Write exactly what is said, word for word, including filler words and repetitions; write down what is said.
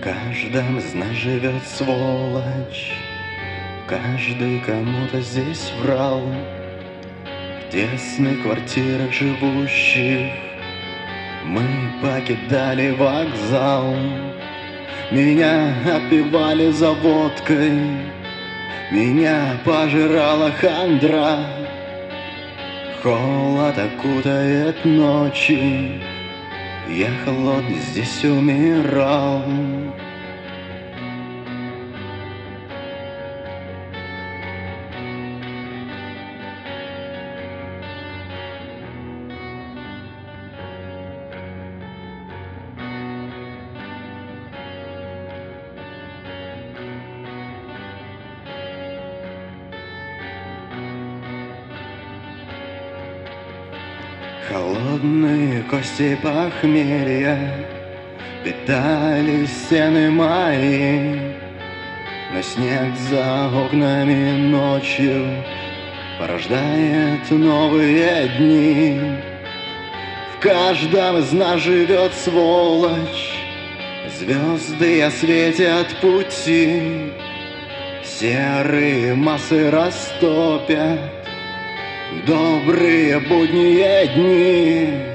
каждом из нас живет сволочь, каждый кому-то здесь врал. В тесных квартирах живущих мы покидали вокзал. Меня опивали за водкой, меня пожирала хандра. Холод окутает ночи, я холодный здесь умирал. Холодные кости похмелья питали стены мои, но снег за окнами ночью порождает новые дни. В каждом из нас живет сволочь, звезды осветят пути, серые массы растопят добрые будние дни.